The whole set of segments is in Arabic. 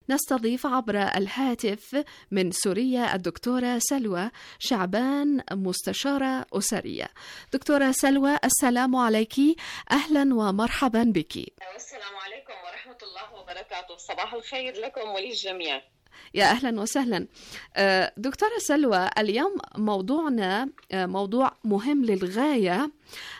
نستضيف عبر الهاتف من سوريا الدكتورة سلوى شعبان، مستشارة أسرية. دكتورة سلوى، السلام عليك، أهلا ومرحبا بك. والسلام عليكم ورحمة الله وبركاته. صباح الخير لكم وللجميع. يا أهلا وسهلا. دكتورة سلوى، اليوم موضوعنا موضوع مهم للغاية.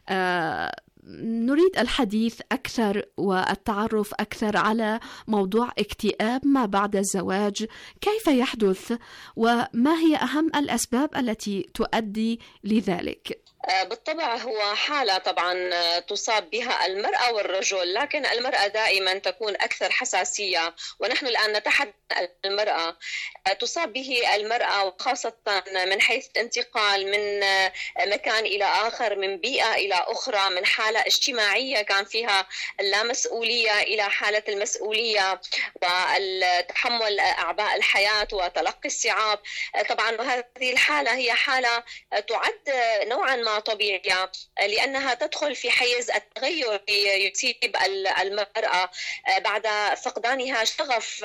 نريد الحديث أكثر والتعرف أكثر على موضوع اكتئاب ما بعد الزواج، كيف يحدث وما هي أهم الأسباب التي تؤدي لذلك؟ بالطبع هو حالة طبعا تصاب بها المرأة والرجل، لكن المرأة دائما تكون أكثر حساسية، ونحن الآن نتحدث عن المرأة. تصاب به المرأة وخاصة من حيث الانتقال من مكان إلى آخر، من بيئة إلى أخرى، من حالة اجتماعية كان فيها اللامسؤولية إلى حالة المسؤولية والتحمل أعباء الحياة وتلقي الصعاب. طبعا هذه الحالة هي حالة تعد نوعا ما طبيعية، لأنها تدخل في حيز التغير يصيب المرأة بعد فقدانها شغف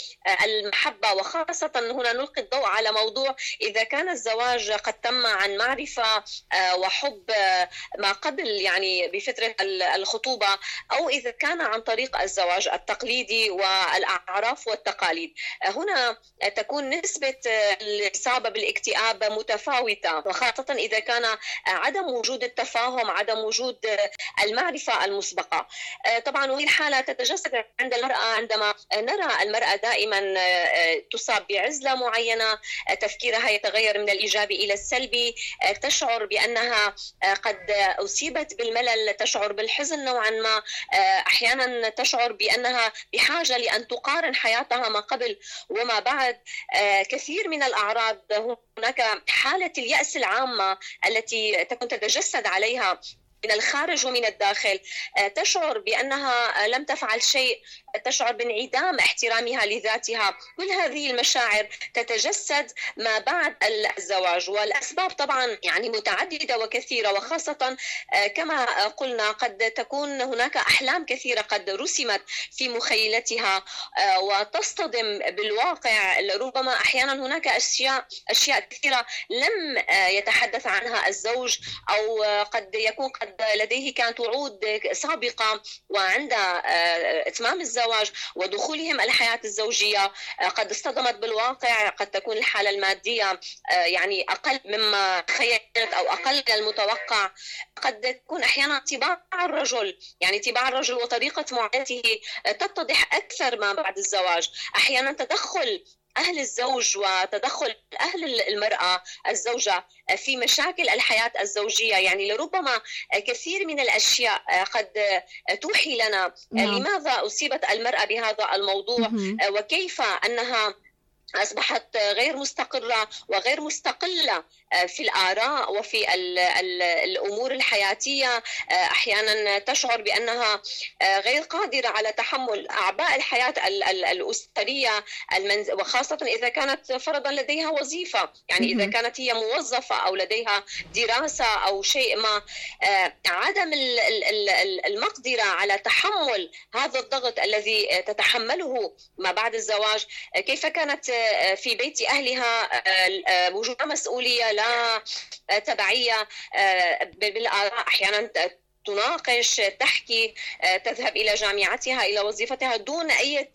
المحبة. وخاصة هنا نلقي الضوء على موضوع إذا كان الزواج قد تم عن معرفة وحب ما قبل، يعني بفترة الخطوبة، أو إذا كان عن طريق الزواج التقليدي والأعراف والتقاليد. هنا تكون نسبة الإصابة بالاكتئاب متفاوتة، وخاصة إذا كان عدم وجود التفاهم، عدم وجود المعرفة المسبقة. طبعا وهي الحالة تتجسد عند المرأة عندما نرى المرأة دائما تصاب بعزلة معينة، تفكيرها يتغير من الإيجابي إلى السلبي، تشعر بأنها قد أصيبت بالملل، تشعر بالحزن نوعا ما، أحيانا تشعر بأنها بحاجة لأن تقارن حياتها ما قبل وما بعد. كثير من الأعراض، هناك حالة اليأس العامة التي تكون تتجسد عليها من الخارج ومن الداخل، تشعر بأنها لم تفعل شيء، تشعر بانعدام احترامها لذاتها. كل هذه المشاعر تتجسد ما بعد الزواج، والأسباب طبعا يعني متعددة وكثيرة، وخاصة كما قلنا قد تكون هناك أحلام كثيرة قد رسمت في مخيلتها وتصطدم بالواقع. ربما أحيانا هناك أشياء كثيرة لم يتحدث عنها الزوج، أو قد يكون قد لديه كانت وعود سابقة، وعند إتمام الزواج ودخولهم الحياة الزوجية قد اصطدمت بالواقع. قد تكون الحالة المادية يعني أقل مما تخيلت أو أقل من المتوقع. قد تكون أحيانا طباع الرجل وطريقة معاملته تتضح أكثر ما بعد الزواج. أحيانا تدخل أهل الزوج وتدخل أهل المرأة الزوجة في مشاكل الحياة الزوجية، يعني لربما كثير من الأشياء قد توحي لنا لماذا أصيبت المرأة بهذا الموضوع، وكيف أنها أصبحت غير مستقرة وغير مستقلة في الآراء وفي الأمور الحياتية. أحيانا تشعر بأنها غير قادرة على تحمل أعباء الحياة الأسرية، وخاصة إذا كانت فرضا لديها وظيفة، يعني إذا كانت هي موظفة أو لديها دراسة أو شيء ما. عدم المقدرة على تحمل هذا الضغط الذي تتحمله ما بعد الزواج. كيف كانت في بيت أهلها وجود مسؤولية لا تبعية بالآراء، أحيانا تناقش، تحكي، تذهب إلى جامعتها، إلى وظيفتها دون أي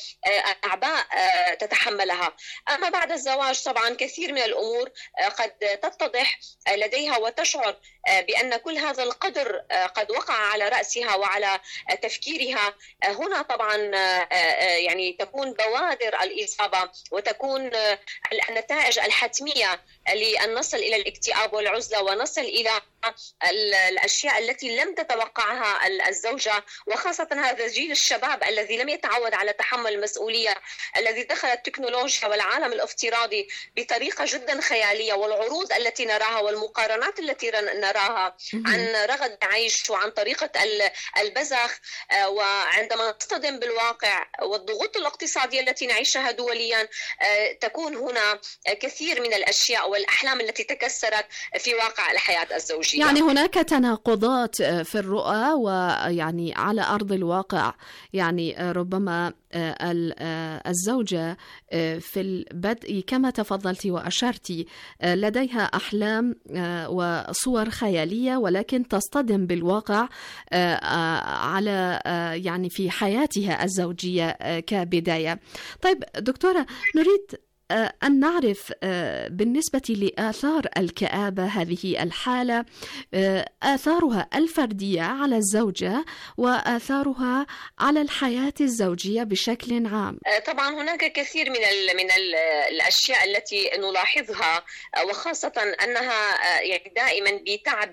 أعباء تتحملها. أما بعد الزواج طبعا كثير من الأمور قد تتضح لديها، وتشعر بأن كل هذا القدر قد وقع على رأسها وعلى تفكيرها. هنا طبعا يعني تكون بوادر الإصابة وتكون النتائج الحتمية لأن نصل إلى الاكتئاب والعزلة، ونصل إلى الأشياء التي لم تتوقعها الزوجة، وخاصة هذا جيل الشباب الذي لم يتعود على تحمل المسؤولية، الذي دخل التكنولوجيا والعالم الافتراضي بطريقة جدا خيالية، والعروض التي نراها والمقارنات التي نراها عن رغد العيش وعن طريقة البذخ. وعندما نصطدم بالواقع والضغوط الاقتصادية التي نعيشها دوليا، تكون هنا كثير من الأشياء والأحلام التي تكسرت في واقع الحياة الزوجية. يعني هناك تناقضات في الرؤى ويعني على أرض الواقع، يعني ربما الزوجة في البدء كما تفضلت وأشرت لديها أحلام وصور خيالية، ولكن تصطدم بالواقع على يعني في حياتها الزوجية كبداية. طيب دكتورة، نريد أن نعرف بالنسبة لآثار الكآبة، هذه الحالة آثارها الفردية على الزوجة وآثارها على الحياة الزوجية بشكل عام. طبعا هناك كثير من الأشياء التي نلاحظها، وخاصة أنها يعني دائما بتعب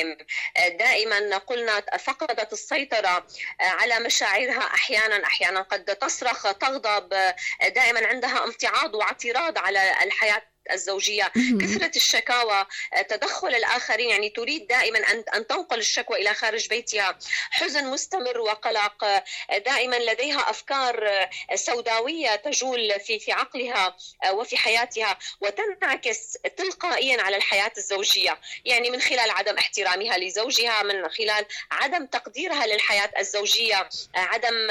دائما قلنا فقدت السيطرة على مشاعرها، أحيانا قد تصرخ، تغضب، دائما عندها امتعاض واعتراض على الحياة الزوجية، كثرة الشكاوى، تدخل الآخرين، يعني تريد دائما أن تنقل الشكوى إلى خارج بيتها، حزن مستمر وقلق، دائما لديها أفكار سوداوية تجول في عقلها وفي حياتها، وتنعكس تلقائيا على الحياة الزوجية، يعني من خلال عدم احترامها لزوجها، من خلال عدم تقديرها للحياة الزوجية، عدم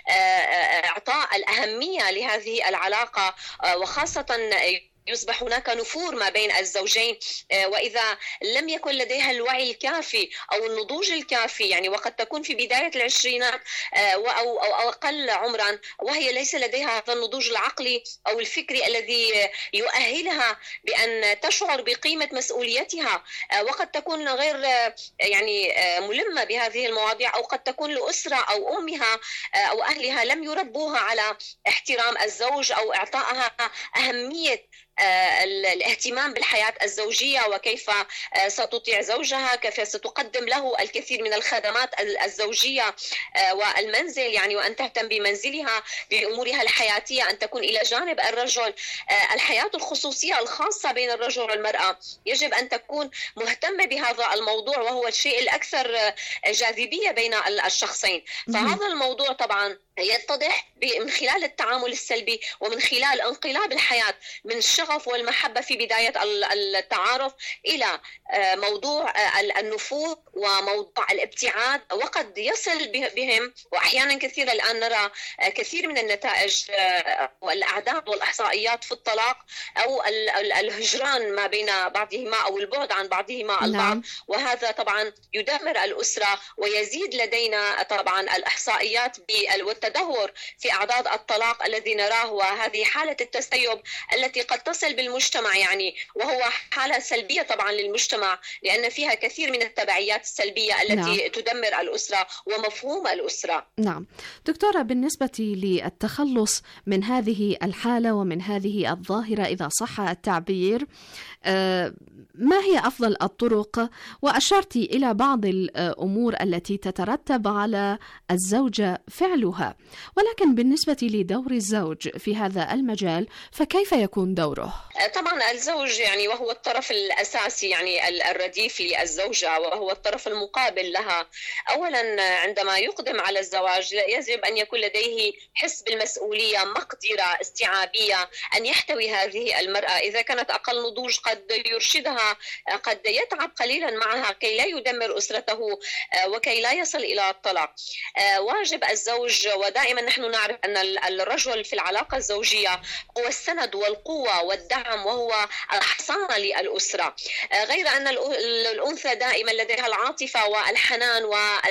إعطاء الأهمية لهذه العلاقة، وخاصة يصبح هناك نفور ما بين الزوجين، وإذا لم يكن لديها الوعي الكافي أو النضوج الكافي، يعني وقد تكون في بداية العشرينات أو أقل عمرا، وهي ليس لديها هذا النضوج العقلي أو الفكري الذي يؤهلها بأن تشعر بقيمة مسؤوليتها، وقد تكون غير يعني ملمة بهذه المواضيع، أو قد تكون الأسرة أو أمها أو أهلها لم يربوها على احترام الزوج أو إعطائها أهمية الاهتمام بالحياة الزوجية، وكيف ستطيع زوجها، كيف ستقدم له الكثير من الخدمات الزوجية والمنزل، يعني وأن تهتم بمنزلها، بأمورها الحياتية، أن تكون إلى جانب الرجل. الحياة الخصوصية الخاصة بين الرجل والمرأة يجب أن تكون مهتمة بهذا الموضوع، وهو الشيء الأكثر جاذبية بين الشخصين. فهذا الموضوع طبعا يتضح من خلال التعامل السلبي ومن خلال انقلاب الحياة من الشغف والمحبة في بداية التعارف إلى موضوع النفوذ وموضوع الابتعاد، وقد يصل بهم، وأحيانا كثيرا الآن نرى كثير من النتائج والأعداد والإحصائيات في الطلاق أو الهجران ما بين بعضهما أو البعد عن بعضهما البعض، وهذا طبعا يدمر الأسرة، ويزيد لدينا طبعا الإحصائيات بالتدهور في أعداد الطلاق الذي نراه، وهذه حالة التسيب التي قد تصل بالمجتمع، يعني وهو حالة سلبية طبعا للمجتمع، لأن فيها كثير من التبعيات السلبية التي تدمر الأسرة ومفهوم الأسرة. نعم دكتورة، بالنسبة للتخلص من هذه الحالة ومن هذه الظاهرة إذا صح التعبير، ما هي أفضل الطرق؟ وأشرت إلى بعض الأمور التي تترتب على الزوجة فعلها، ولكن بالنسبة لدور الزوج في هذا المجال فكيف يكون دوره؟ طبعا الزوج يعني وهو الطرف الأساسي، يعني الرديف للزوجة، وهو الطرف المقابل لها. أولا عندما يقدم على الزواج يجب أن يكون لديه حس بالمسؤولية، مقدرة استيعابية، أن يحتوي هذه المرأة. إذا كانت أقل نضوج قد يرشدها، قد يتعب قليلا معها كي لا يدمر أسرته وكي لا يصل إلى الطلاق. واجب الزوج، ودائما نحن نعرف أن الرجل في العلاقة الزوجية هو السند والقوة والدعم، وهو الحصانة للأسرة، غير أن الأنثى دائما لديها العاطفة والحنان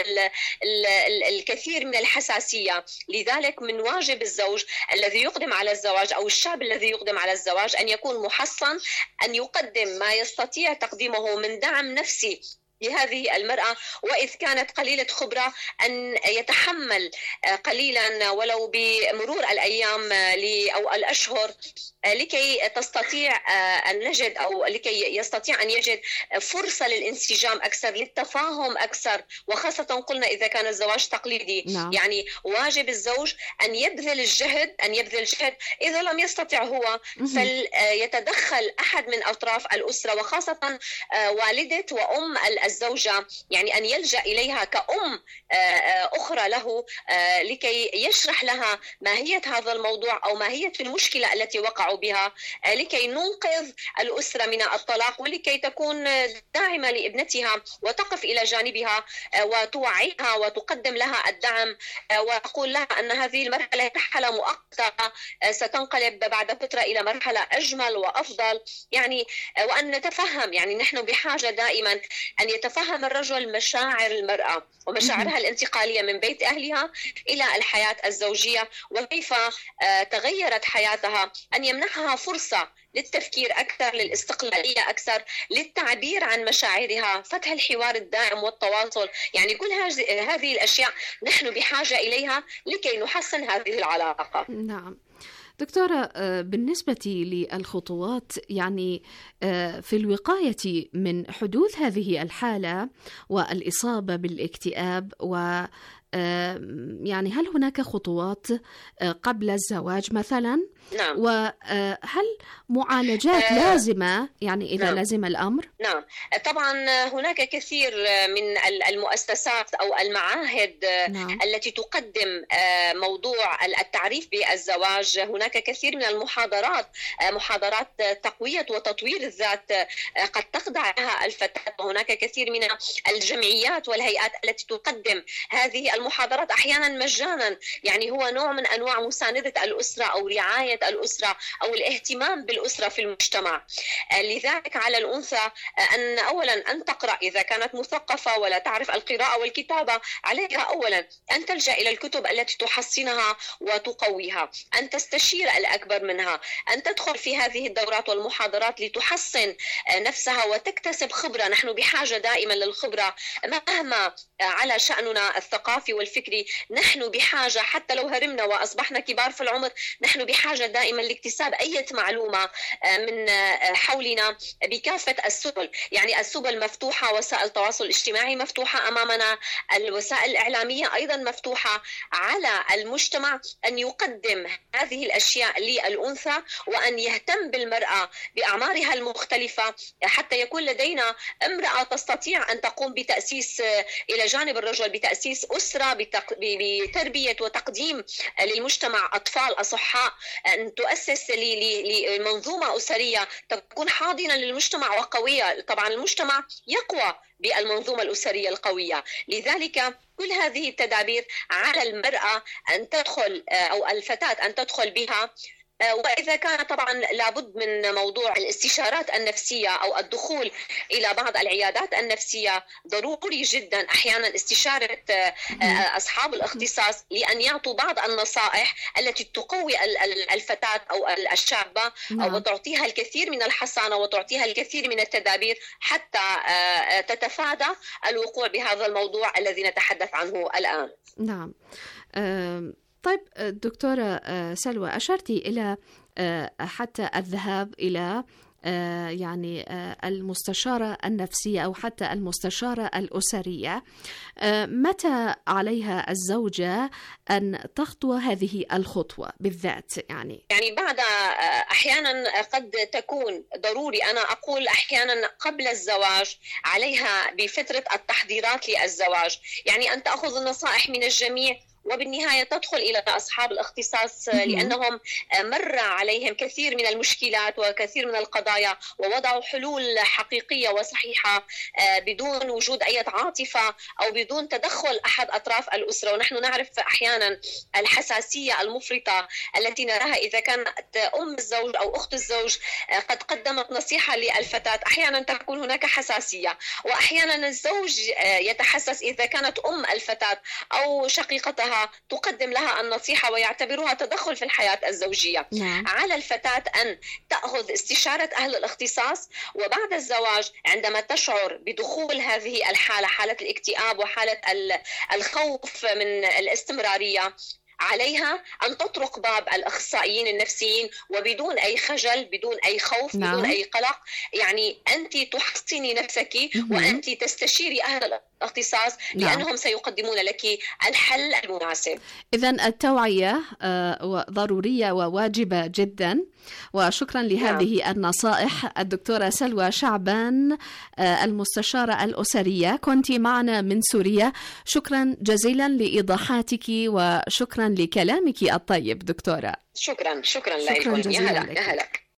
والكثير من الحساسية. لذلك من واجب الزوج الذي يقدم على الزواج أو الشاب الذي يقدم على الزواج أن يكون محصن، أن يقدم ما يستطيع تقديمه من دعم نفسي لهذه المرأة، وإذ كانت قليلة خبرة أن يتحمل قليلا ولو بمرور الأيام أو الأشهر لكي تستطيع أن نجد أو لكي يستطيع أن يجد فرصة للانسجام أكثر، للتفاهم أكثر، وخاصة قلنا إذا كان الزواج تقليدي. يعني واجب الزوج أن يبذل الجهد إذا لم يستطع هو فليتدخل أحد من أطراف الأسرة، وخاصة والدة وأم الزوجة، يعني أن يلجأ إليها كأم أخرى له لكي يشرح لها ماهية هذا الموضوع أو ماهية المشكلة التي وقعوا نتمتع بها لكي ننقذ الأسرة من الطلاق، ولكي تكون داعمة لابنتها وتقف إلى جانبها وتوعيها وتقدم لها الدعم وتقول لها أن هذه المرحلة مرحلة مؤقتة ستنقلب بعد فترة إلى مرحلة أجمل وأفضل. يعني وأن نتفهم، يعني نحن بحاجة دائما أن يتفهم الرجل مشاعر المرأة ومشاعرها الانتقالية من بيت أهلها إلى الحياة الزوجية، وكيف تغيرت حياتها، أن يمنحها فرصة للتفكير أكثر، للاستقلالية أكثر، للتعبير عن مشاعرها، فتح الحوار الدائم والتواصل. يعني كل هذه الأشياء نحن بحاجة إليها لكي نحسن هذه العلاقة. نعم دكتورة، بالنسبة للخطوات يعني في الوقاية من حدوث هذه الحالة والإصابة بالاكتئاب، يعني هل هناك خطوات قبل الزواج مثلا؟ نعم. وهل معالجات لازمة يعني إذا نعم. لازم الأمر؟ نعم طبعا هناك كثير من المؤسسات أو المعاهد نعم. التي تقدم موضوع التعريف بالزواج. هناك كثير من المحاضرات، محاضرات تقوية وتطوير الذات قد تخضع لها الفتاة. وهناك كثير من الجمعيات والهيئات التي تقدم هذه المحاضرات أحيانا مجانا. يعني هو نوع من أنواع مساندة الأسرة أو رعاية الأسرة أو الاهتمام بالأسرة في المجتمع. لذلك على الأنثى أن أولا أن تقرأ إذا كانت مثقفة ولا تعرف القراءة والكتابة، عليها أولا أن تلجأ إلى الكتب التي تحصنها وتقويها، أن تستشير الأكبر منها، أن تدخل في هذه الدورات والمحاضرات لتحصن نفسها وتكتسب خبرة. نحن بحاجة دائما للخبرة مهما على شأننا الثقافي والفكري. نحن بحاجة حتى لو هرمنا وأصبحنا كبار في العمر، نحن بحاجة دائما لاكتساب أي معلومة من حولنا بكافة السبل. يعني السبل مفتوحة، وسائل التواصل الاجتماعي مفتوحة أمامنا، الوسائل الإعلامية أيضا مفتوحة. على المجتمع أن يقدم هذه الأشياء للأنثى وأن يهتم بالمرأة بأعمارها المختلفة، حتى يكون لدينا امرأة تستطيع أن تقوم بتأسيس إلى جانب الرجل بتأسيس أسرة، بتربية وتقديم للمجتمع أطفال أصحاء، أن تؤسس لمنظومة أسرية تكون حاضنة للمجتمع وقوية. طبعا المجتمع يقوى بالمنظومة الأسرية القوية. لذلك كل هذه التدابير على المرأة أن تدخل أو الفتاة أن تدخل بها. وإذا كان طبعا لابد من موضوع الاستشارات النفسية أو الدخول إلى بعض العيادات النفسية، ضروري جدا أحيانا استشارة أصحاب الاختصاص لأن يعطوا بعض النصائح التي تقوي الفتاة أو الشابة وتعطيها الكثير من الحصانة وتعطيها الكثير من التدابير حتى تتفادى الوقوع بهذا الموضوع الذي نتحدث عنه الآن. نعم. طيب دكتورة سلوى، أشرتي إلى حتى الذهاب إلى يعني المستشارة النفسية أو حتى المستشارة الأسرية. متى عليها الزوجة أن تخطو هذه الخطوة بالذات؟ يعني بعد أحيانا قد تكون ضروري، أنا أقول أحيانا قبل الزواج عليها بفترة التحضيرات للزواج، يعني أن تأخذ النصائح من الجميع وبالنهاية تدخل إلى أصحاب الاختصاص لأنهم مر عليهم كثير من المشكلات وكثير من القضايا ووضعوا حلول حقيقية وصحيحة بدون وجود أي عاطفة أو بدون تدخل أحد أطراف الأسرة. ونحن نعرف أحيانا الحساسية المفرطة التي نراها إذا كانت أم الزوج أو أخت الزوج قد قدمت نصيحة للفتاة، أحيانا تكون هناك حساسية، وأحيانا الزوج يتحسس إذا كانت أم الفتاة أو شقيقتها تقدم لها النصيحة ويعتبرها تدخل في الحياة الزوجية. على الفتاة أن تأخذ استشارة أهل الاختصاص، وبعد الزواج عندما تشعر بدخول هذه الحالة، حالة الاكتئاب وحالة الخوف من الاستمرارية، عليها أن تطرق باب الأخصائيين النفسيين وبدون أي خجل، بدون أي خوف، بدون أي قلق. يعني أنت تحصني نفسك وأنت تستشيري أهل اختصاص، لأنهم سيقدمون لك الحل المناسب. إذن التوعية ضرورية وواجبة جدا، وشكرا لهذه النصائح. الدكتورة سلوى شعبان، المستشارة الأسرية، كنت معنا من سوريا. شكرا جزيلا لإيضاحاتك وشكرا لكلامك الطيب دكتورة. شكرا لكم. يا هلا.